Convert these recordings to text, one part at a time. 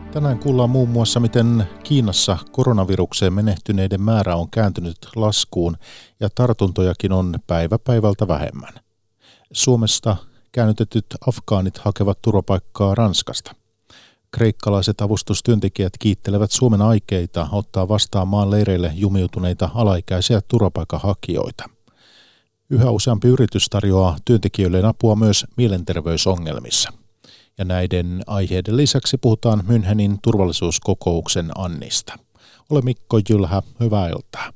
Tänään kuullaan muun muassa, miten Kiinassa koronavirukseen menehtyneiden määrä on kääntynyt laskuun ja tartuntojakin on päivä päivältä vähemmän. Suomesta käännytetyt afgaanit hakevat turvapaikkaa Ranskasta. Kreikkalaiset avustustyöntekijät kiittelevät Suomen aikeita ottaa vastaan maan leireille jumiutuneita alaikäisiä turvapaikanhakijoita. Yhä useampi yritys tarjoaa työntekijöilleen apua myös mielenterveysongelmissa. Ja näiden aiheiden lisäksi puhutaan Münchenin turvallisuuskokouksen Annista. Ole Mikko Jylhä, hyvää iltaa.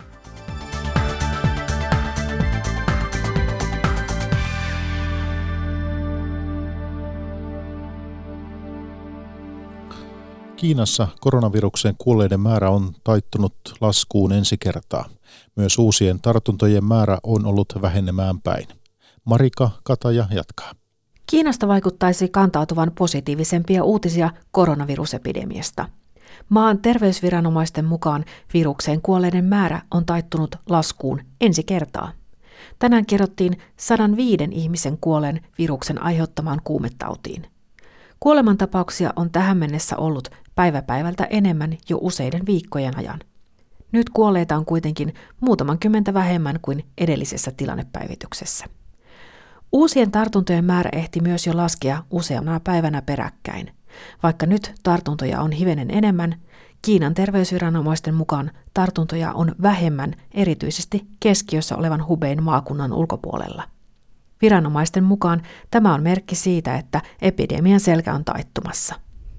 Kiinassa koronavirukseen kuolleiden määrä on taittunut laskuun ensi kertaa. Myös uusien tartuntojen määrä on ollut vähenemään päin. Marika Kataja jatkaa. Kiinasta vaikuttaisi kantautuvan positiivisempia uutisia koronavirusepidemiasta. Maan terveysviranomaisten mukaan virukseen kuolleiden määrä on taittunut laskuun ensi kertaa. Tänään kerrottiin 105 ihmisen kuolleen viruksen aiheuttamaan kuumetautiin. Kuolemantapauksia on tähän mennessä ollut päivä päivältä enemmän jo useiden viikkojen ajan. Nyt kuolleita on kuitenkin muutaman kymmentä vähemmän kuin edellisessä tilannepäivityksessä. Uusien tartuntojen määrä ehti myös jo laskea useana päivänä peräkkäin. Vaikka nyt tartuntoja on hivenen enemmän, Kiinan terveysviranomaisten mukaan tartuntoja on vähemmän erityisesti keskiössä olevan Hubein maakunnan ulkopuolella. Viranomaisten mukaan tämä on merkki siitä, että epidemian selkä on taittumassa.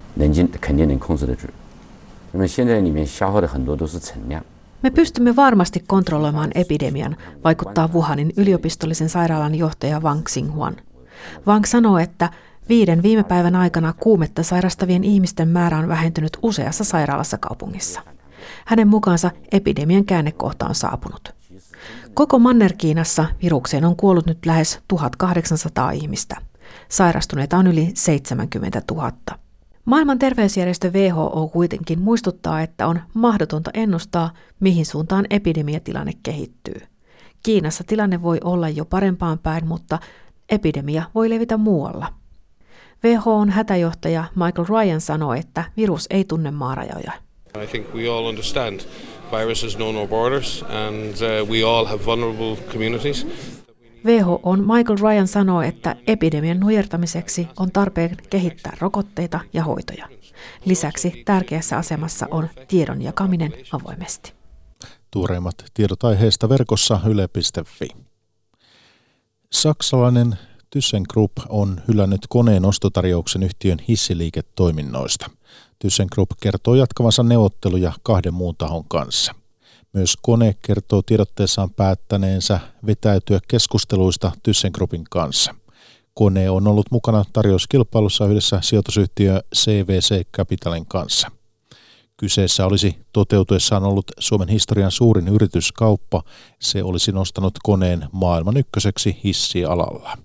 Me pystymme varmasti kontrolloimaan epidemian, vaikuttaa Wuhanin yliopistollisen sairaalan johtaja Wang Xinghuan. Wang sanoo, että 5 viime päivän aikana kuumetta sairastavien ihmisten määrä on vähentynyt useassa sairaalassa kaupungissa. Hänen mukaansa epidemian käännekohta on saapunut. Koko Manner-Kiinassa virukseen on kuollut nyt lähes 1800 ihmistä. Sairastuneita on yli 70 000. Maailman terveysjärjestö WHO kuitenkin muistuttaa, että on mahdotonta ennustaa, mihin suuntaan epidemiatilanne kehittyy. Kiinassa tilanne voi olla jo parempaan päin, mutta epidemia voi levitä muualla. WHO:n hätäjohtaja Michael Ryan sanoi, että virus ei tunne maarajoja. I think we all understand viruses know no borders and we all have vulnerable communities. WHO:n Michael Ryan sanoo, että epidemian nujertamiseksi on tarpeen kehittää rokotteita ja hoitoja. Lisäksi tärkeässä asemassa on tiedon jakaminen avoimesti. Tuoreimmat tiedot aiheesta verkossa yle.fi. Saksalainen ThyssenKrupp on hylännyt koneen ostotarjouksen yhtiön hissiliiketoiminnoista. ThyssenKrupp kertoo jatkavansa neuvotteluja 2 muun tahon kanssa. Myös Kone kertoo tiedotteessaan päättäneensä vetäytyä keskusteluista ThyssenKruppin kanssa. Kone on ollut mukana tarjouskilpailussa yhdessä sijoitusyhtiö CVC Capitalin kanssa. Kyseessä olisi toteutuessaan ollut Suomen historian suurin yrityskauppa. Se olisi nostanut Koneen maailman ykköseksi hissialalla.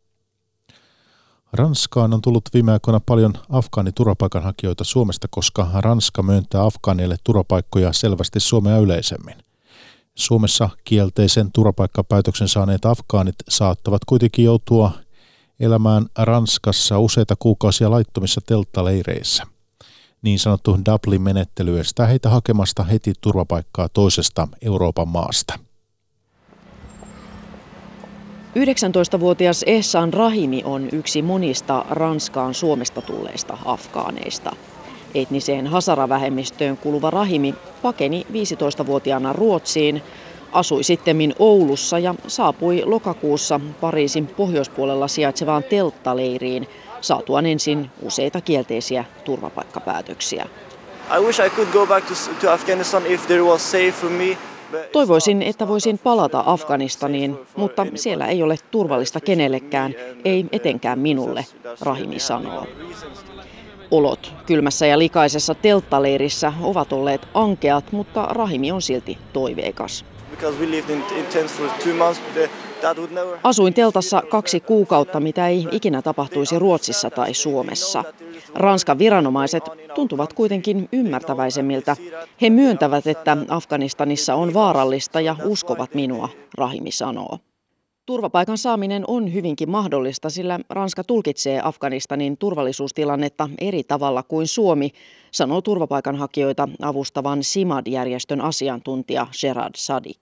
Ranskaan on tullut viime aikoina paljon afgaaniturvapaikanhakijoita Suomesta, koska Ranska myöntää afgaaneille turvapaikkoja selvästi Suomea yleisemmin. Suomessa kielteisen turvapaikkapäätöksen saaneet afgaanit saattavat kuitenkin joutua elämään Ranskassa useita kuukausia laittomissa telttaleireissä. Niin sanottu Dublin-menettely estää heitä hakemasta heti turvapaikkaa toisesta Euroopan maasta. 19-vuotias Ehsan Rahimi on yksi monista Ranskaan Suomesta tulleista afgaaneista. Etniseen Hazara-vähemmistöön kuuluva Rahimi pakeni 15-vuotiaana Ruotsiin, asui sittemmin Oulussa ja saapui lokakuussa Pariisin pohjoispuolella sijaitsevaan telttaleiriin saatuaan ensin useita kielteisiä turvapaikkapäätöksiä. I wish I could go back to Afghanistan if there was safe for me. Toivoisin, että voisin palata Afganistaniin, mutta siellä ei ole turvallista kenellekään, ei etenkään minulle, Rahimi sanoo. Olot kylmässä ja likaisessa telttaleirissä ovat olleet ankeat, mutta Rahimi on silti toiveikas. Asuin teltassa 2 kuukautta, mitä ei ikinä tapahtuisi Ruotsissa tai Suomessa. Ranskan viranomaiset tuntuvat kuitenkin ymmärtäväisemmiltä. He myöntävät, että Afganistanissa on vaarallista ja uskovat minua, Rahimi sanoo. Turvapaikan saaminen on hyvinkin mahdollista, sillä Ranska tulkitsee Afganistanin turvallisuustilannetta eri tavalla kuin Suomi, sanoo turvapaikanhakijoita avustavan CIMAD-järjestön asiantuntija Gerard Sadik.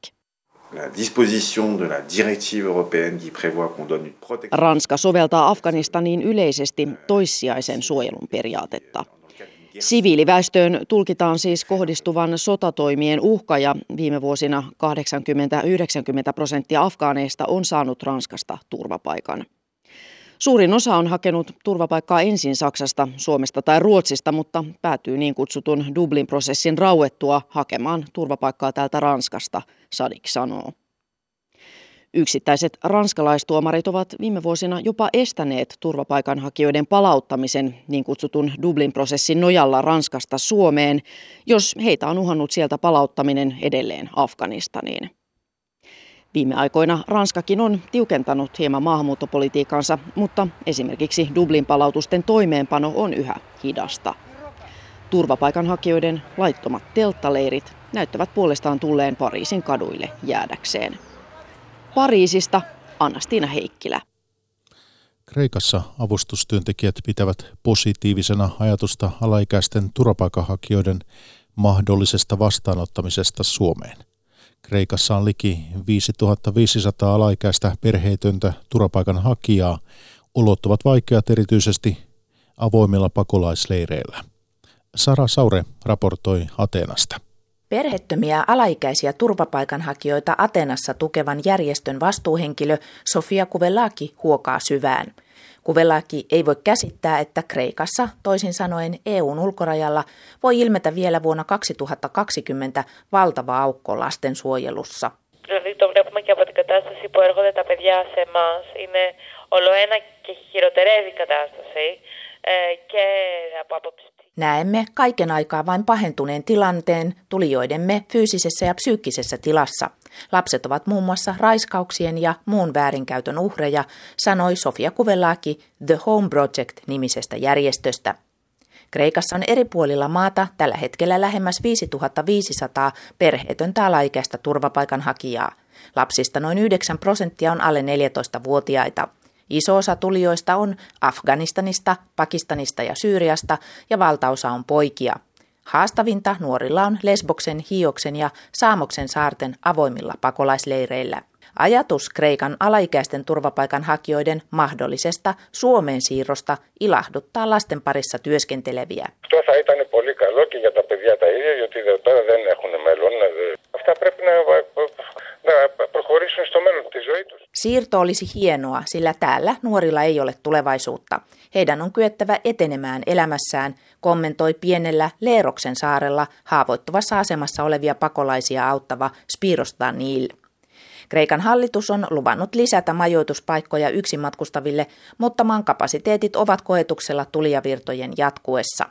Ranska soveltaa Afganistaniin yleisesti toissijaisen suojelun periaatetta. Siviiliväestöön tulkitaan siis kohdistuvan sotatoimien uhka ja viime vuosina 80-90% afgaaneista on saanut Ranskasta turvapaikan. Suurin osa on hakenut turvapaikkaa ensin Saksasta, Suomesta tai Ruotsista, mutta päätyy niin kutsutun Dublin-prosessin rauettua hakemaan turvapaikkaa täältä Ranskasta, Sadik sanoo. Yksittäiset ranskalaistuomarit ovat viime vuosina jopa estäneet turvapaikanhakijoiden palauttamisen niin kutsutun Dublin-prosessin nojalla Ranskasta Suomeen, jos heitä on uhannut sieltä palauttaminen edelleen Afganistaniin. Viime aikoina Ranskakin on tiukentanut hieman maahanmuuttopolitiikkansa, mutta esimerkiksi Dublin-palautusten toimeenpano on yhä hidasta. Turvapaikanhakijoiden laittomat telttaleirit näyttävät puolestaan tulleen Pariisin kaduille jäädäkseen. Pariisista Anna-Stiina Heikkilä. Kreikassa avustustyöntekijät pitävät positiivisena ajatusta alaikäisten turvapaikanhakijoiden mahdollisesta vastaanottamisesta Suomeen. Kreikassa on liki 5500 alaikäistä perheetöntä turvapaikanhakijaa. Olot ovat vaikeat erityisesti avoimilla pakolaisleireillä. Sara Saure raportoi Ateenasta. Perhettömiä alaikäisiä turvapaikanhakijoita Atenassa tukevan järjestön vastuuhenkilö Sofia Kuvellaki huokaa syvään. Kuvellaki ei voi käsittää, että Kreikassa, toisin sanoen EUn ulkorajalla, voi ilmetä vielä vuonna 2020 valtava aukko lastensuojelussa. Näemme kaiken aikaa vain pahentuneen tilanteen tulijoidemme fyysisessä ja psyykkisessä tilassa. Lapset ovat muun muassa raiskauksien ja muun väärinkäytön uhreja, sanoi Sofia Kuvellaki The Home Project-nimisestä järjestöstä. Kreikassa on eri puolilla maata tällä hetkellä lähemmäs 5500 perheetöntä alaikäistä turvapaikanhakijaa. Lapsista noin 9% on alle 14-vuotiaita. Iso osa tulijoista on Afganistanista, Pakistanista ja Syyriasta ja valtaosa on poikia. Haastavinta nuorilla on Lesboksen, Hioksen ja Saamoksen saarten avoimilla pakolaisleireillä. Ajatus Kreikan alaikäisten turvapaikanhakijoiden mahdollisesta Suomeen siirrosta ilahduttaa lasten parissa työskenteleviä. Siirto olisi hienoa, sillä täällä nuorilla ei ole tulevaisuutta. Heidän on kyettävä etenemään elämässään, kommentoi pienellä Leeroksen saarella haavoittuvassa asemassa olevia pakolaisia auttava Spiros Danil. Kreikan hallitus on luvannut lisätä majoituspaikkoja yksin matkustaville, mutta maan kapasiteetit ovat koetuksella tulijavirtojen jatkuessa.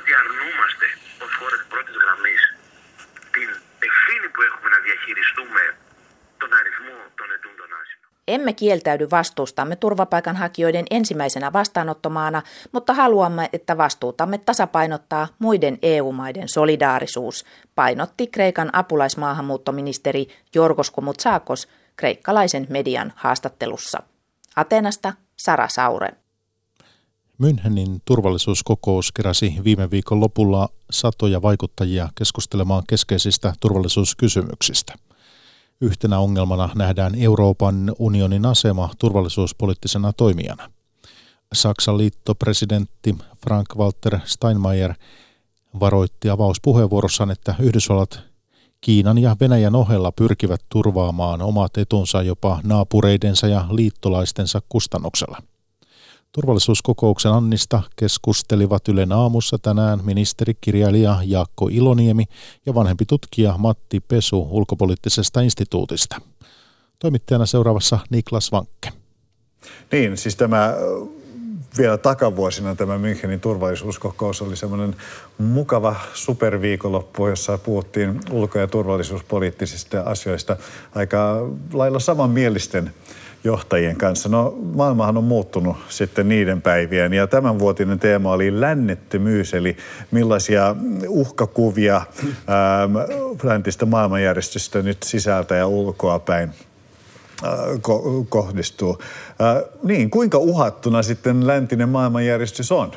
Emme kieltäydy vastuustamme turvapaikanhakijoiden ensimmäisenä vastaanottomaana, mutta haluamme, että vastuutamme tasapainottaa muiden EU-maiden solidaarisuus, painotti Kreikan apulaismaahanmuuttoministeri Jorgos Koumoutsakos kreikkalaisen median haastattelussa. Ateenasta Sara Saure. Münchenin turvallisuuskokous keräsi viime viikon lopulla satoja vaikuttajia keskustelemaan keskeisistä turvallisuuskysymyksistä. Yhtenä ongelmana nähdään Euroopan unionin asema turvallisuuspoliittisena toimijana. Saksan liittopresidentti Frank-Walter Steinmeier varoitti avauspuheenvuorossaan, että Yhdysvallat Kiinan ja Venäjän ohella pyrkivät turvaamaan omat etunsa jopa naapureidensa ja liittolaistensa kustannuksella. Turvallisuuskokouksen annista keskustelivat Ylen aamussa tänään ministerikirjailija Jaakko Iloniemi ja vanhempi tutkija Matti Pesu ulkopoliittisesta instituutista. Toimittajana seuraavassa Niklas Vankke. Niin, siis tämä vielä takavuosina tämä Münchenin turvallisuuskokous oli semmoinen mukava superviikonloppu, jossa puhuttiin ulko- ja turvallisuuspoliittisista asioista aika lailla samanmielisten johtajien kanssa. No, maailmahan on muuttunut sitten niiden päivien ja tämänvuotinen teema oli lännettömyys, eli millaisia uhkakuvia läntistä maailmanjärjestystä nyt sisältä ja ulkoa päin kohdistuu. Niin, kuinka uhattuna sitten läntinen maailmanjärjestys on?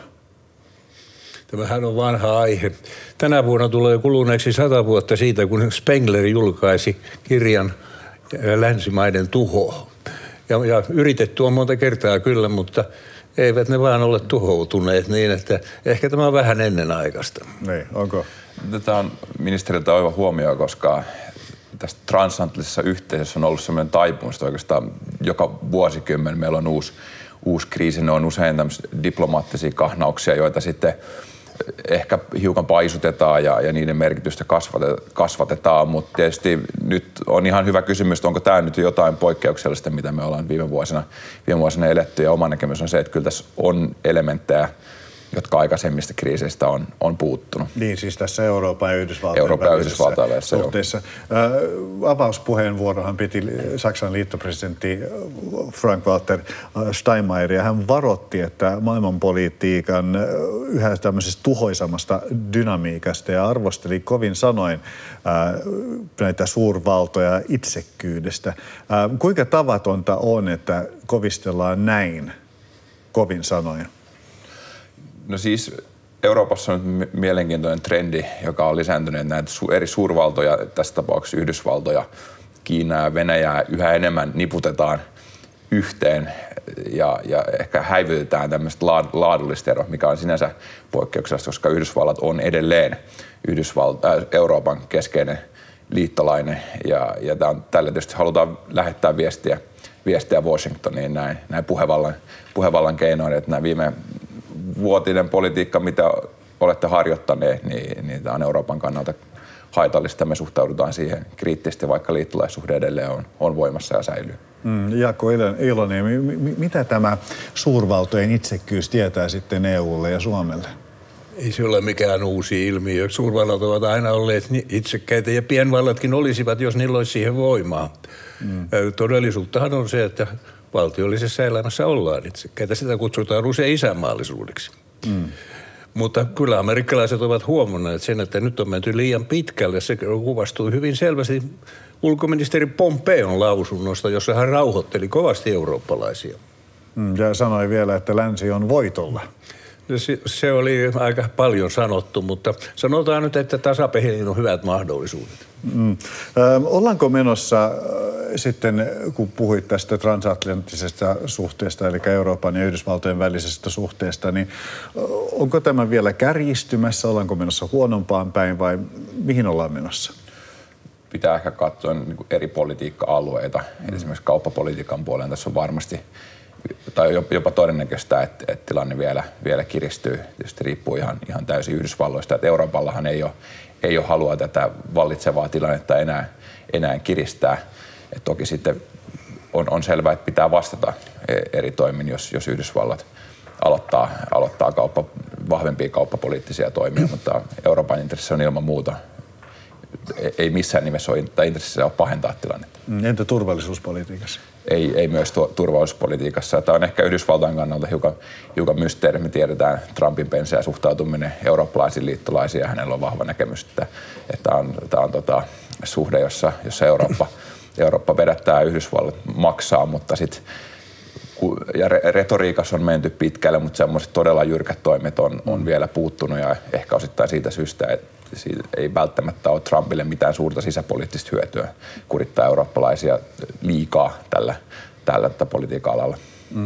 Tämähän on vanha aihe. Tänä vuonna tulee kuluneeksi 100 vuotta siitä, kun Spengler julkaisi kirjan Länsimaiden tuho. Ja yritetty on monta kertaa kyllä, mutta eivät ne vaan ole tuhoutuneet niin, että ehkä tämä on vähän ennenaikaista. Niin, onko? Tätä on ministeriltä oiva huomio, koska tässä transatlanttisessa yhteisössä on ollut sellainen taipumus, että oikeastaan joka vuosikymmen meillä on uusi kriisi. Ne on usein tämmöisiä diplomaattisia kahnauksia, joita sitten ehkä hiukan paisutetaan ja niiden merkitystä kasvatetaan, mutta tietysti nyt on ihan hyvä kysymys, että onko tämä nyt jotain poikkeuksellista, mitä me ollaan viime vuosina eletty, ja oma näkemys on se, että kyllä tässä on elementtejä, jotka aikaisemmista kriiseistä on puuttunut. Niin, siis tässä Euroopan ja Yhdysvaltain välisessä suhteessa. Avauspuheenvuorohan piti Saksan liittopresidentti Frank-Walter Steinmeier, ja hän varoitti, että maailmanpolitiikan yhä tämmöisestä tuhoisamasta dynamiikasta ja arvosteli kovin sanoin näitä suurvaltoja itsekkyydestä. Kuinka tavatonta on, että kovistellaan näin kovin sanoin? No siis Euroopassa on nyt mielenkiintoinen trendi, joka on lisääntynyt näitä eri suurvaltoja, tässä tapauksessa Yhdysvaltoja, Kiinaa ja Venäjää yhä enemmän niputetaan yhteen ja ehkä häivytetään tämmöistä laadullista eroa, mikä on sinänsä poikkeuksellista, koska Yhdysvallat on edelleen Euroopan keskeinen liittolainen ja tällä tietysti halutaan lähettää viestiä Washingtoniin näin puhevallan keinoin, että nämä viime vuotinen politiikka, mitä olette harjoittaneet, niin tämä on Euroopan kannalta haitallista. Me suhtaudutaan siihen kriittisesti, vaikka liittolaissuhde edelleen on voimassa ja säilyy. Jaakko Iloniemi, mitä tämä suurvaltojen itsekkyys tietää sitten EUlle ja Suomelle? Ei se ole mikään uusi ilmiö. Suurvallat ovat aina olleet itsekkäitä ja pienvallatkin olisivat, jos niillä olisi siihen voimaa. Todellisuuttahan on se, että valtiollisessa elämässä ollaan itsekkäitä. Sitä kutsutaan usein isänmaallisuudeksi. Mutta kyllä amerikkalaiset ovat huomanneet sen, että nyt on menty liian pitkälle. Se kuvastui hyvin selvästi ulkoministeri Pompeon lausunnosta, jossa hän rauhoitteli kovasti eurooppalaisia. Ja sanoi vielä, että länsi on voitolla. Se oli aika paljon sanottu, mutta sanotaan nyt, että tasapeliin on hyvät mahdollisuudet. Ollaanko menossa sitten, kun puhuit tästä transatlanttisesta suhteesta, eli Euroopan ja Yhdysvaltojen välisestä suhteesta, niin onko tämä vielä kärjistymässä? Ollaanko menossa huonompaan päin vai mihin ollaan menossa? Pitää ehkä katsoa niin kuin eri politiikka-alueita. Esimerkiksi kauppapolitiikan puolella tässä on varmasti tai jopa todennäköistä, että tilanne vielä kiristyy. Tietysti riippuu ihan täysin Yhdysvalloista. Että Euroopallahan ei ole halua tätä vallitsevaa tilannetta enää kiristää. Et toki sitten on selvää, että pitää vastata eri toimin, jos Yhdysvallat aloittaa vahvempia kauppapoliittisia toimia, mutta Euroopan intressi on ilman muuta. Ei missään nimessä ole intressissä pahentaa tilannetta. Entä turvallisuuspolitiikassa? Ei myös turvallisuuspolitiikassa. Tämä on ehkä Yhdysvaltain kannalta hiukan mysteeri. Me tiedetään Trumpin penseä suhtautuminen eurooppalaisiin liittolaisiin ja hänellä on vahva näkemys, että tämä on suhde, jossa Eurooppa vedättää, Yhdysvallat maksaa, mutta sitten ja retoriikassa on menty pitkälle, mutta semmoiset todella jyrkät toimet on vielä puuttunut ja ehkä osittain siitä syystä, että siitä ei välttämättä ole Trumpille mitään suurta sisäpoliittista hyötyä kurittaa eurooppalaisia liikaa tällä politiikan alalla.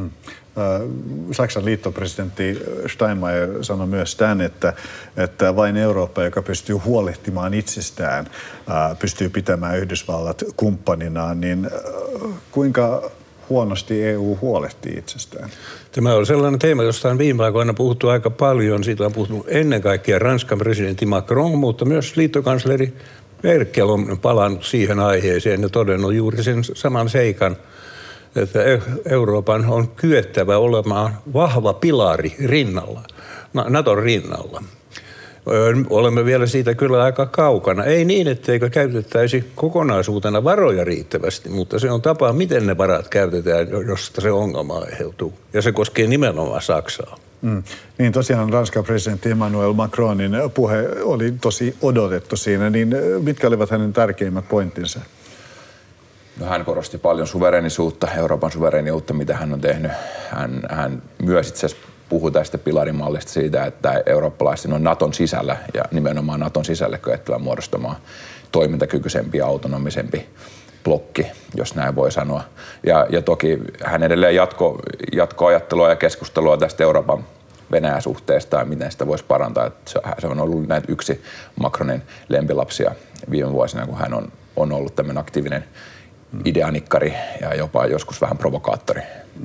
Saksan liittopresidentti Steinmeier sanoi myös tämän, että vain Eurooppa, joka pystyy huolehtimaan itsestään, pystyy pitämään Yhdysvallat kumppaninaan, niin kuinka huonosti EU huolehtii itsestään? Tämä on sellainen teema, josta on viime aikoina puhuttu aika paljon. Siitä on puhuttu ennen kaikkea Ranskan presidentti Macron, mutta myös liittokansleri Merkel on palannut siihen aiheeseen ja todennut juuri sen saman seikan, että Euroopan on kyettävä olemaan vahva pilari rinnalla, Naton rinnalla. Olemme vielä siitä kyllä aika kaukana. Ei niin, etteikö käytettäisi kokonaisuutena varoja riittävästi, mutta se on tapa, miten ne varat käytetään, josta se ongelma aiheutuu. Ja se koskee nimenomaan Saksaa. Niin tosiaan Ranskan presidentti Emmanuel Macronin puhe oli tosi odotettu siinä, niin mitkä olivat hänen tärkeimmät pointtinsa? No, hän korosti paljon suvereenisuutta, Euroopan suvereeniutta, mitä hän on tehnyt. Hän myös itse asiassa puhui tästä pilarimallista siitä, että eurooppalaisten on Naton sisällä ja nimenomaan Naton sisälle kyettävä muodostamaan toimintakykyisempi ja autonomisempi blokki, jos näin voi sanoa. Ja toki hän edelleen jatkoi ajattelua ja keskustelua tästä Euroopan Venäjä-suhteesta ja miten sitä voisi parantaa. Että se on ollut näitä yksi Macronin lempilapsia viime vuosina, kun hän on ollut tämmöinen aktiivinen ideanikkari ja jopa joskus vähän provokaattori.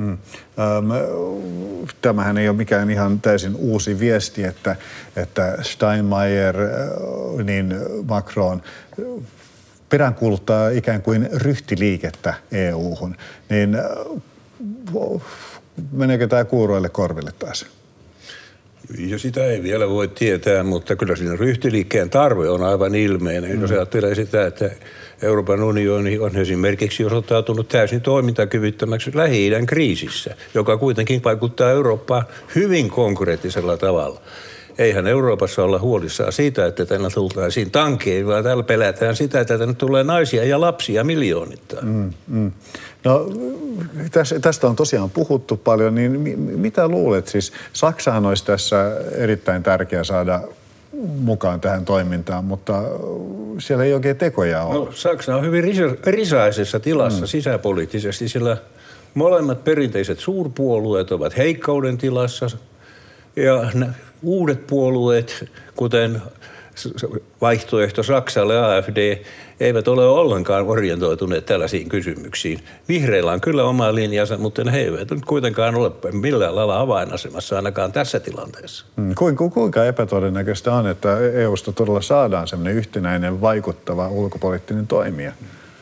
Tämähän ei ole mikään ihan täysin uusi viesti, että Steinmeier, niin Macron peräänkuuluttaa ikään kuin ryhtiliikettä EU-hun. Niin meneekö tämä kuuroille korville taas? Ja sitä ei vielä voi tietää, mutta kyllä siinä ryhtiliikkeen tarve on aivan ilmeinen. Jos ajattelee sitä, että Euroopan unioni on esimerkiksi osoittautunut täysin toimintakyvyttömäksi Lähi-idän kriisissä, joka kuitenkin vaikuttaa Eurooppaan hyvin konkreettisella tavalla. Eihän Euroopassa olla huolissaan siitä, että tänne tultaisiin tankeihin, vaan täällä pelätään sitä, että tänne tulee naisia ja lapsia miljoonittain. No, tästä on tosiaan puhuttu paljon, niin mitä luulet? Siis Saksahan olisi tässä erittäin tärkeää saada mukaan tähän toimintaan, mutta siellä ei oikein tekoja ole. No, Saksa on hyvin risaisessa tilassa sisäpoliittisesti, sillä molemmat perinteiset suurpuolueet ovat heikkouden tilassa ja uudet puolueet, kuten vaihtoehto Saksalle AfD, eivät ole ollenkaan orientoituneet tällaisiin kysymyksiin. Vihreillä on kyllä oma linjansa, mutta he eivät nyt kuitenkaan ole millään lailla avainasemassa ainakaan tässä tilanteessa. Kuinka epätodennäköistä on, että EUsta todella saadaan sellainen yhtenäinen, vaikuttava ulkopoliittinen toimija?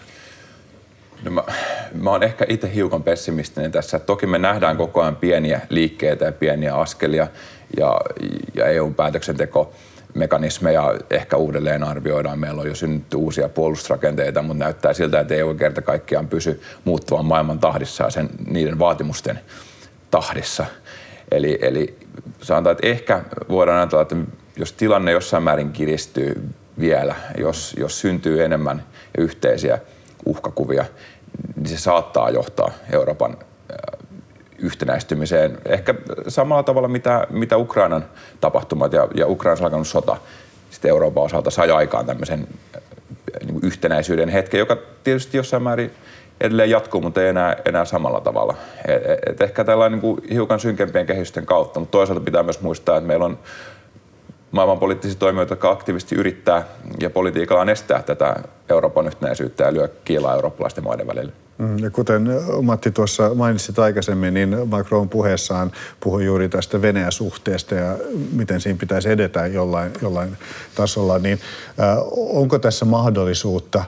No mä oon ehkä itse hiukan pessimistinen tässä. Toki me nähdään koko ajan pieniä liikkeitä ja pieniä askelia ja EU-päätöksentekomekanismeja ehkä uudelleen arvioidaan. Meillä on jo synnytty uusia puolustusrakenteita, mutta näyttää siltä, että EU kerta kaikkiaan pysy muuttuvan maailman tahdissa ja niiden vaatimusten tahdissa. Eli sanotaan, että ehkä voidaan ajatella, että jos tilanne jossain määrin kiristyy vielä, jos syntyy enemmän yhteisiä uhkakuvia, niin se saattaa johtaa Euroopan yhtenäistymiseen. Ehkä samalla tavalla, mitä Ukrainan tapahtumat ja Ukrainassa alkanut sota sitten Euroopan osalta sai aikaan tämmöisen niin kuin yhtenäisyyden hetken, joka tietysti jossain määrin edelleen jatkuu, mutta ei enää samalla tavalla. Et ehkä tällainen niin kuin hiukan synkempien kehysten kautta, mutta toisaalta pitää myös muistaa, että meillä on maailmanpoliittisia toimijoita, jotka aktiivisesti yrittää ja politiikallaan estää tätä Euroopan yhtenäisyyttä ja lyö kiilaa eurooppalaisten maiden välillä. Ja kuten Matti tuossa mainitsit aikaisemmin, niin Macron puheessaan puhui juuri tästä Venäjä-suhteesta ja miten siinä pitäisi edetä jollain tasolla. Niin, onko tässä mahdollisuutta,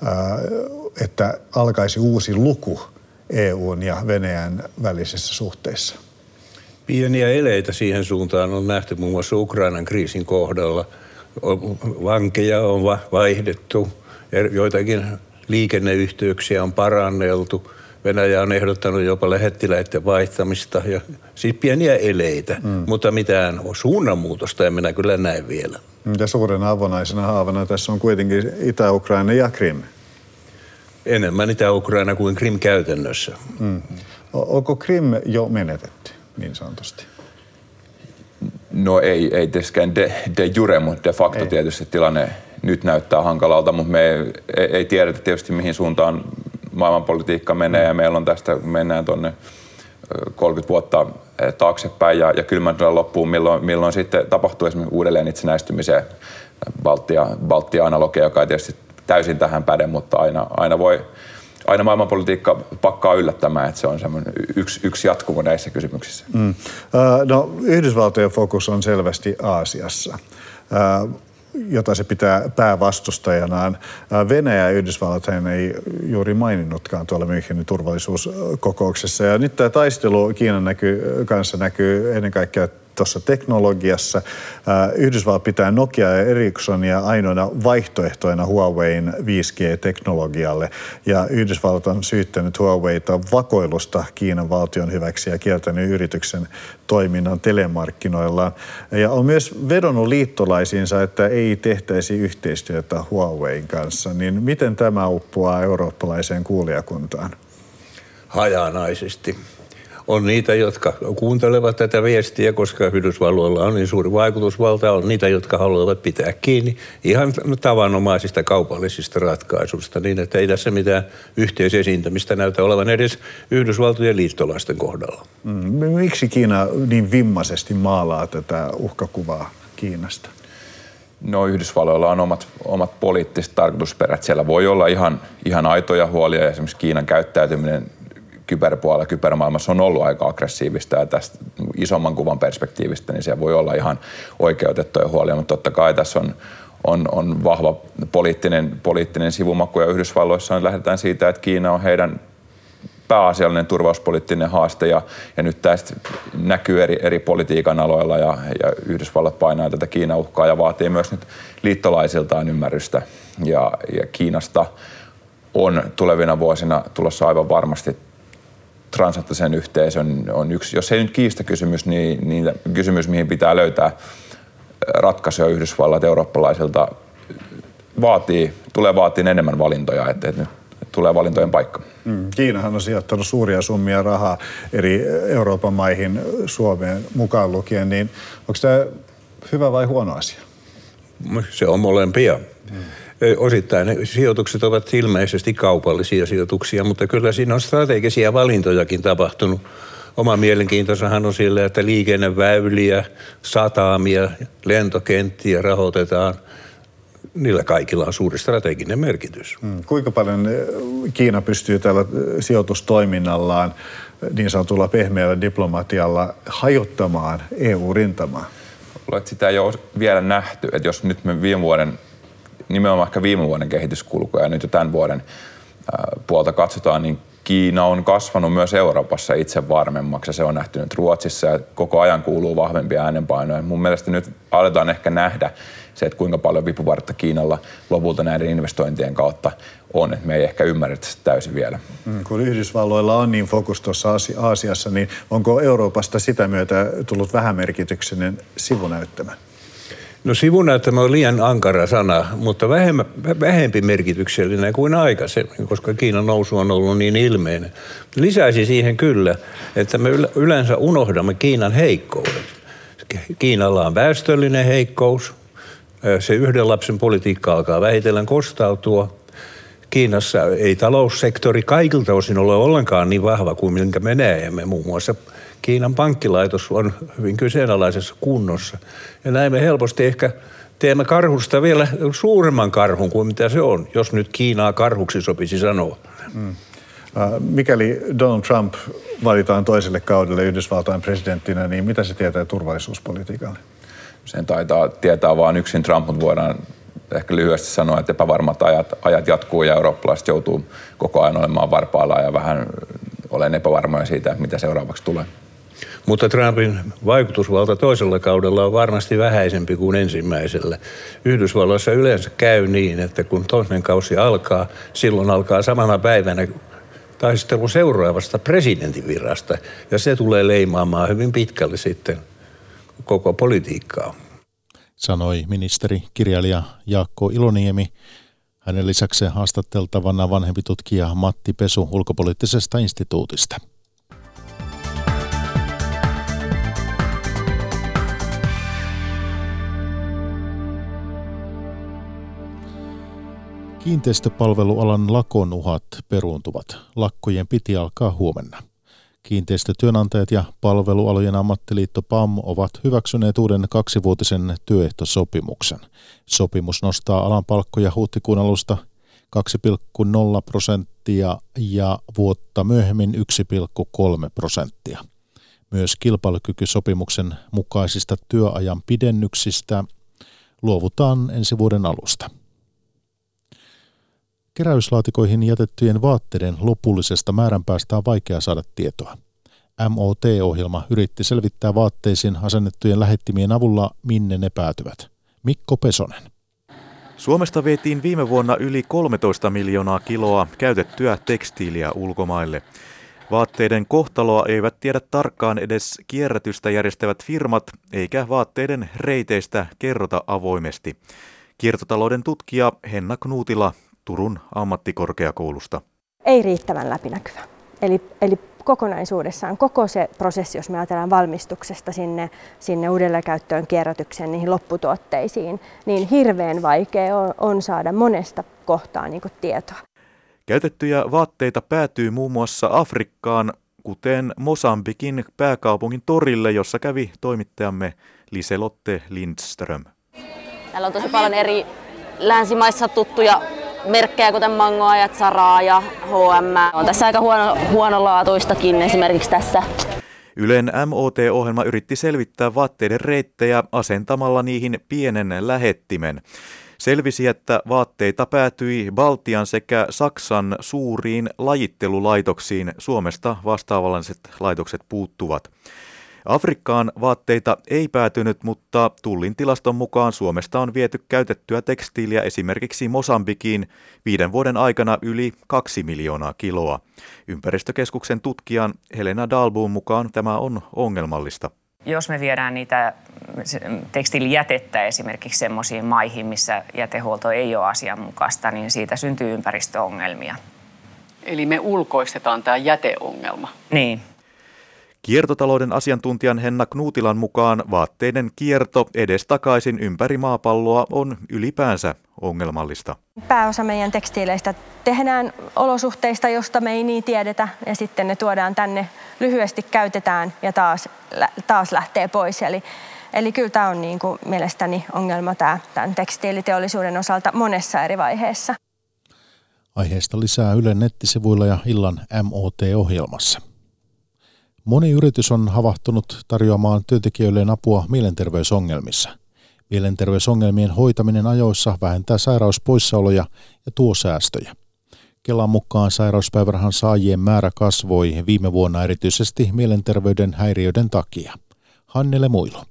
että alkaisi uusi luku EUn ja Venäjän välisissä suhteissa? Pieniä eleitä siihen suuntaan on nähty muun muassa Ukrainan kriisin kohdalla. Vankeja on vaihdettu, joitakin liikenneyhteyksiä on paranneltu. Venäjä on ehdottanut jopa lähettiläiden vaihtamista ja siis pieniä eleitä, mutta mitään suunnanmuutosta en minä kyllä näe vielä. Ja suurena avonaisena haavana tässä on kuitenkin Itä-Ukraina ja Krim. Enemmän Itä-Ukraina kuin Krim käytännössä. Onko Krim jo menetetty niin sanotusti? No ei tietysti de jure, mutta de facto tietysti tilanne nyt näyttää hankalalta, mutta me ei tiedetä tietysti mihin suuntaan maailmanpolitiikka menee ja meillä on tästä, mennään tuonne 30 vuotta taaksepäin ja kylmän sodan loppuun, milloin sitten tapahtuu esimerkiksi uudelleen itsenäistymiseen Baltia-analogia, joka ei tietysti täysin tähän päde, mutta aina maailmanpolitiikka pakkaa yllättämään, että se on semmoinen yksi jatkumo näissä kysymyksissä. No, Yhdysvaltojen fokus on selvästi Aasiassa, jota se pitää päävastustajanaan. Venäjä ja Yhdysvallat hän ei juuri maininnutkaan tuolla Münchenin turvallisuuskokouksessa. Ja nyt tämä taistelu Kiinan kanssa näkyy ennen kaikkea tuossa teknologiassa. Yhdysvallat pitää Nokia ja Ericssonia ainoana vaihtoehtoina Huawein 5G-teknologialle. Ja Yhdysvallat on syyttänyt Huaweita vakoilusta Kiinan valtion hyväksi ja kieltänyt yrityksen toiminnan telemarkkinoillaan. Ja on myös vedonnut liittolaisiinsa, että ei tehtäisi yhteistyötä Huawein kanssa. Niin miten tämä uppoaa eurooppalaiseen kuulijakuntaan? Hajanaisesti. On niitä, jotka kuuntelevat tätä viestiä, koska Yhdysvalloilla on niin suuri vaikutusvalta. On niitä, jotka haluavat pitää kiinni ihan tavanomaisista kaupallisista ratkaisuista niin, että ei tässä mitään yhteisesiintämistä näytä olevan edes Yhdysvaltojen liittolaisten kohdalla. Miksi Kiina niin vimmaisesti maalaa tätä uhkakuvaa Kiinasta? No Yhdysvalloilla on omat poliittiset tarkoitusperät. Siellä voi olla ihan aitoja huolia ja esimerkiksi Kiinan käyttäytyminen kyberpuolella, kybermaailmassa on ollut aika aggressiivista ja tästä isomman kuvan perspektiivistä, niin siellä voi olla ihan oikeutettuja huolia, mutta totta kai tässä on vahva poliittinen sivumaku ja Yhdysvalloissa lähdetään siitä, että Kiina on heidän pääasiallinen turvallisuuspoliittinen haaste ja nyt tästä näkyy eri politiikan aloilla ja Yhdysvallat painaa tätä Kiinan uhkaa ja vaatii myös nyt liittolaisiltaan ymmärrystä ja Kiinasta on tulevina vuosina tulossa aivan varmasti transatlanttisen yhteisön on yksi, jos ei nyt kiistakysymys, niin kysymys, mihin pitää löytää ratkaisuja Yhdysvallat eurooppalaisilta tulee vaatiin enemmän valintoja, että nyt tulee valintojen paikka. Kiinahan on sijoittanut suuria summia rahaa eri Euroopan maihin, Suomeen mukaan lukien, niin onko tämä hyvä vai huono asia? Se on molempia. Osittain ne sijoitukset ovat ilmeisesti kaupallisia sijoituksia, mutta kyllä siinä on strategisia valintojakin tapahtunut. Oma mielenkiintoisahan on sillä, että liikenneväyliä, satamia, lentokenttiä rahoitetaan. Niillä kaikilla on suuri strateginen merkitys. Kuinka paljon Kiina pystyy tällä sijoitustoiminnallaan, niin sanotulla pehmeällä diplomatialla, hajottamaan EU-rintamaa? Sitä ei ole vielä nähty, että jos nyt me nimenomaan ehkä viime vuoden kehityskulkuja ja nyt jo tämän vuoden puolta katsotaan, niin Kiina on kasvanut myös Euroopassa itse varmemmaksi ja se on nähty nyt Ruotsissa ja koko ajan kuuluu vahvempia äänenpainoja. Mun mielestä nyt aletaan ehkä nähdä se, että kuinka paljon vipuvartta Kiinalla lopulta näiden investointien kautta on, että me ei ehkä ymmärretä sitä täysin vielä. Kun Yhdysvalloilla on niin fokus tuossa Aasiassa, niin onko Euroopasta sitä myötä tullut vähämerkityksinen sivunäyttämä? No sivunäyttämä on liian ankara sana, mutta vähempi merkityksellinen kuin aikaisemmin, koska Kiinan nousu on ollut niin ilmeinen. Lisäisi siihen kyllä, että me yleensä unohdamme Kiinan heikkoudet. Kiinalla on väestöllinen heikkous, se yhden lapsen politiikka alkaa vähitellen kostautua. Kiinassa ei taloussektori kaikilta osin ole ollenkaan niin vahva kuin minkä me näemme. Muun muassa Kiinan pankkilaitos on hyvin kyseenalaisessa kunnossa. Ja näin me helposti ehkä teemme karhusta vielä suuremman karhun kuin mitä se on, jos nyt Kiinaa karhuksi sopisi sanoa. Mikäli Donald Trump valitaan toiselle kaudelle Yhdysvaltain presidenttinä, niin mitä se tietää turvallisuuspolitiikalle? Sen taitaa tietää vain yksin Trump, mutta voidaan ehkä lyhyesti sanoa, että epävarmat ajat jatkuu ja eurooppalaiset joutuu koko ajan olemaan varpaillaan ja vähän olen epävarmoja siitä, mitä seuraavaksi tulee. Mutta Trumpin vaikutusvalta toisella kaudella on varmasti vähäisempi kuin ensimmäisellä. Yhdysvalloissa yleensä käy niin, että kun toinen kausi alkaa, silloin alkaa samana päivänä taistelu seuraavasta presidentinvirasta. Ja se tulee leimaamaan hyvin pitkälle sitten koko politiikkaa. Sanoi ministeri, kirjailija Jaakko Iloniemi. Hänen lisäksi haastateltavana vanhempi tutkija Matti Pesu Ulkopoliittisesta instituutista. Kiinteistöpalvelualan lakon uhat peruuntuvat. Lakkojen piti alkaa huomenna. Kiinteistötyönantajat ja palvelualojen ammattiliitto PAM ovat hyväksyneet uuden 2-vuotisen työehtosopimuksen. Sopimus nostaa alan palkkoja huhtikuun alusta 2,0% ja vuotta myöhemmin 1,3%. Myös kilpailukykysopimuksen mukaisista työajan pidennyksistä luovutaan ensi vuoden alusta. Keräyslaatikoihin jätettyjen vaatteiden lopullisesta määränpäästä on vaikea saada tietoa. MOT-ohjelma yritti selvittää vaatteisiin asennettujen lähettimien avulla, minne ne päätyvät. Mikko Pesonen. Suomesta vietiin viime vuonna yli 13 miljoonaa kiloa käytettyä tekstiiliä ulkomaille. Vaatteiden kohtaloa eivät tiedä tarkkaan edes kierrätystä järjestävät firmat, eikä vaatteiden reiteistä kerrota avoimesti. Kiertotalouden tutkija Henna Knuutila Turun ammattikorkeakoulusta. Ei riittävän läpinäkyvä. Eli kokonaisuudessaan koko se prosessi, jos me ajatellaan valmistuksesta sinne uudelleenkäyttöön, kierrätykseen, niihin lopputuotteisiin, niin hirveän vaikea on saada monesta kohtaa niin kuin tietoa. Käytettyjä vaatteita päätyy muun muassa Afrikkaan, kuten Mosambikin pääkaupungin torille, jossa kävi toimittajamme Liselotte Lindström. Täällä on tosi paljon eri länsimaissa tuttuja merkkejä, kuten Mangoa ja Zaraa ja H&M. On tässä aika huonolaatuistakin esimerkiksi tässä. Ylen MOT-ohjelma yritti selvittää vaatteiden reittejä asentamalla niihin pienen lähettimen. Selvisi, että vaatteita päätyi Baltian sekä Saksan suuriin lajittelulaitoksiin. Suomesta vastaavalliset laitokset puuttuvat. Afrikkaan vaatteita ei päätynyt, mutta Tullin tilaston mukaan Suomesta on viety käytettyä tekstiiliä esimerkiksi Mosambikiin 5 vuoden aikana yli 2 miljoonaa kiloa. Ympäristökeskuksen tutkijan Helena Dahlboom mukaan tämä on ongelmallista. Jos me viedään niitä tekstiilijätettä esimerkiksi semmoisiin maihin, missä jätehuolto ei ole asianmukaista, niin siitä syntyy ympäristöongelmia. Eli me ulkoistetaan tämä jäteongelma. Niin. Kiertotalouden asiantuntijan Henna Knuutilan mukaan vaatteiden kierto edestakaisin ympäri maapalloa on ylipäänsä ongelmallista. Pääosa meidän tekstiileistä tehdään olosuhteista, josta me ei niin tiedetä, ja sitten ne tuodaan tänne, lyhyesti käytetään ja taas lähtee pois. Eli kyllä tämä on niin kuin mielestäni ongelma tämän tekstiiliteollisuuden osalta monessa eri vaiheessa. Aiheesta lisää Ylen nettisivuilla ja illan MOT-ohjelmassa. Moni yritys on havahtunut tarjoamaan työntekijöilleen apua mielenterveysongelmissa. Mielenterveysongelmien hoitaminen ajoissa vähentää sairauspoissaoloja ja tuo säästöjä. Kelan mukaan sairauspäivärahan saajien määrä kasvoi viime vuonna erityisesti mielenterveyden häiriöiden takia. Hannele Muilo.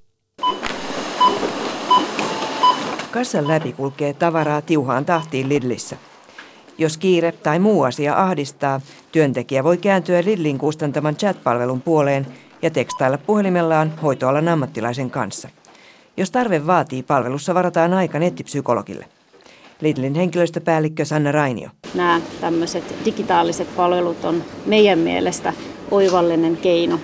Kassan läpi kulkee tavaraa tiuhaan tahtiin Lidlissä. Jos kiire tai muu asia ahdistaa, työntekijä voi kääntyä Lidlin kustantaman chat-palvelun puoleen ja tekstailla puhelimellaan hoitoalan ammattilaisen kanssa. Jos tarve vaatii, palvelussa varataan aika nettipsykologille. Lidlin henkilöstöpäällikkö Sanna Rainio. Nämä tämmöiset digitaaliset palvelut on meidän mielestä oivallinen keino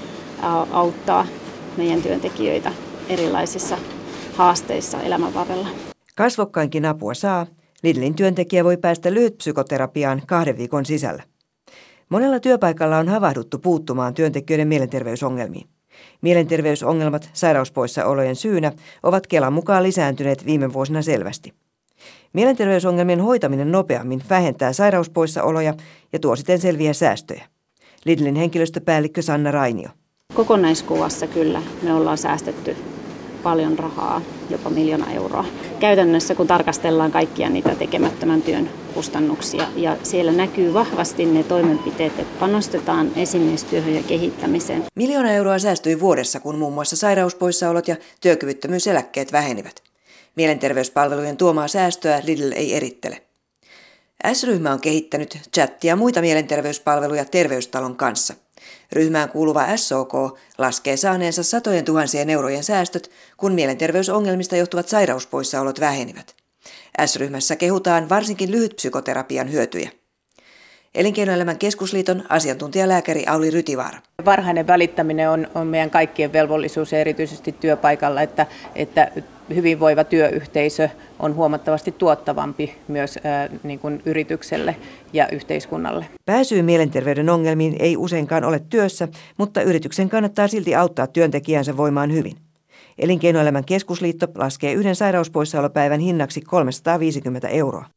auttaa meidän työntekijöitä erilaisissa haasteissa elämän varrella. Kasvokkainkin apua saa. Lidlin työntekijä voi päästä lyhytpsykoterapiaan 2 viikon sisällä. Monella työpaikalla on havahduttu puuttumaan työntekijöiden mielenterveysongelmiin. Mielenterveysongelmat sairauspoissaolojen syynä ovat Kelan mukaan lisääntyneet viime vuosina selvästi. Mielenterveysongelmien hoitaminen nopeammin vähentää sairauspoissaoloja ja tuo siten selviä säästöjä. Lidlin henkilöstöpäällikkö Sanna Rainio. Kokonaiskuvassa kyllä me ollaan säästetty paljon rahaa, jopa 1 000 000 euroa. Käytännössä kun tarkastellaan kaikkia niitä tekemättömän työn kustannuksia ja siellä näkyy vahvasti ne toimenpiteet, että panostetaan esimiestyöhön ja kehittämiseen. 1 000 000 euroa säästyi vuodessa, kun muun muassa sairauspoissaolot ja työkyvyttömyyseläkkeet vähenivät. Mielenterveyspalvelujen tuomaa säästöä Lidl ei erittele. S-ryhmä on kehittänyt chattia ja muita mielenterveyspalveluja Terveystalon kanssa. Ryhmään kuuluva SOK laskee saaneensa 100 000 eurojen säästöt, kun mielenterveysongelmista johtuvat sairauspoissaolot vähenivät. S-ryhmässä kehutaan varsinkin lyhytpsykoterapian hyötyjä. Elinkeinoelämän keskusliiton asiantuntijalääkäri Auli Rytivaara. Varhainen välittäminen on meidän kaikkien velvollisuus ja erityisesti työpaikalla, että hyvinvoiva työyhteisö on huomattavasti tuottavampi myös niin kuin yritykselle ja yhteiskunnalle. Pääsyy mielenterveyden ongelmiin ei useinkaan ole työssä, mutta yrityksen kannattaa silti auttaa työntekijänsä voimaan hyvin. Elinkeinoelämän keskusliitto laskee 1 sairauspoissaolopäivän hinnaksi 350 euroa.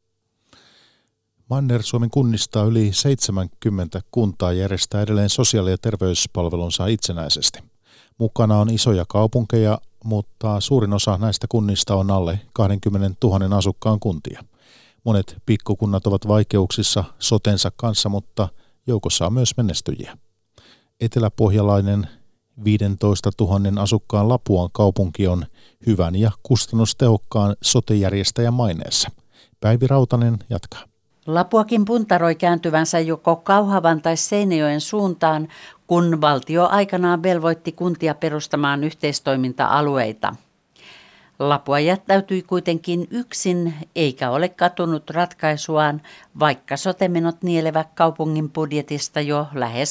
Manner-Suomen kunnista yli 70 kuntaa järjestää edelleen sosiaali- ja terveyspalvelunsa itsenäisesti. Mukana on isoja kaupunkeja, mutta suurin osa näistä kunnista on alle 20 000 asukkaan kuntia. Monet pikkukunnat ovat vaikeuksissa sotensa kanssa, mutta joukossa on myös menestyjiä. Eteläpohjalainen 15 000 asukkaan Lapuan kaupunki on hyvän ja kustannustehokkaan sote-järjestäjän maineessa. Päivi Rautanen jatkaa. Lapuakin puntaroi kääntyvänsä joko Kauhavan tai Seinäjoen suuntaan, kun valtio aikanaan velvoitti kuntia perustamaan yhteistoiminta-alueita. Lapua jättäytyi kuitenkin yksin eikä ole katunut ratkaisuaan, vaikka sote-menot nielevät kaupungin budjetista jo lähes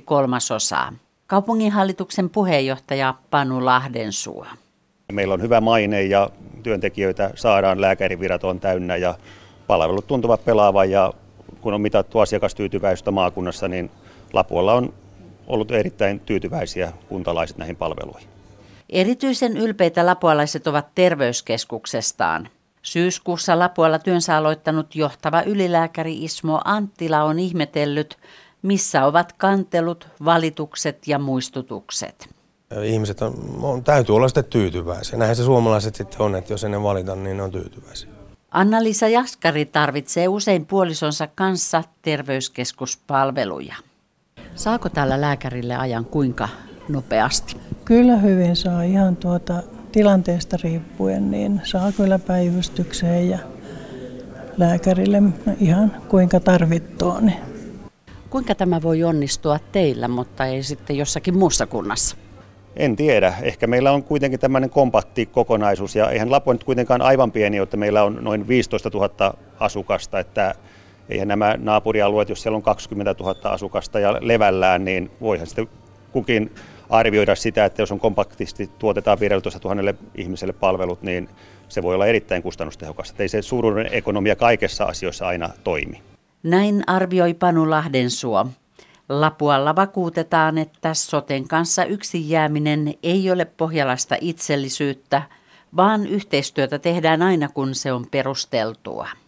2/3. Kaupunginhallituksen puheenjohtaja Panu Lahdensuo. Meillä on hyvä maine ja työntekijöitä saadaan, lääkärivirat on täynnä ja palvelut tuntuvat pelaavan ja kun on mitattu asiakastyytyväisyyttä maakunnassa, niin Lapualla on ollut erittäin tyytyväisiä kuntalaiset näihin palveluihin. Erityisen ylpeitä lapualaiset ovat terveyskeskuksestaan. Syyskuussa Lapualla työnsä aloittanut johtava ylilääkäri Ismo Anttila on ihmetellyt, missä ovat kantelut, valitukset ja muistutukset. Ihmiset täytyy olla sitten tyytyväisiä. Näinhän se suomalaiset sitten on, että jos ennen valita, niin ne on tyytyväisiä. Anna-Liisa Jaskari tarvitsee usein puolisonsa kanssa terveyskeskuspalveluja. Saako tällä lääkärille ajan kuinka nopeasti? Kyllä hyvin saa ihan tilanteesta riippuen, niin saa kyllä päivystykseen ja lääkärille ihan kuinka tarvittua. Niin. Kuinka tämä voi onnistua teillä, mutta ei sitten jossakin muussa kunnassa? En tiedä. Ehkä meillä on kuitenkin tämmöinen kompakti kokonaisuus ja eihän Lapua nyt kuitenkaan aivan pieni, että meillä on noin 15 000 asukasta, että eihän nämä naapurialueet, jos siellä on 20 000 asukasta ja levällään, niin voihan sitten kukin arvioida sitä, että jos on kompaktisti tuotetaan 15 000 ihmiselle palvelut, niin se voi olla erittäin kustannustehokasta. Ei se suuruuden ekonomia kaikessa asioissa aina toimi. Näin arvioi Panu Lahdensuo. Lapualla vakuutetaan, että soten kanssa yksin jääminen ei ole pohjalaista itsellisyyttä, vaan yhteistyötä tehdään aina kun se on perusteltua.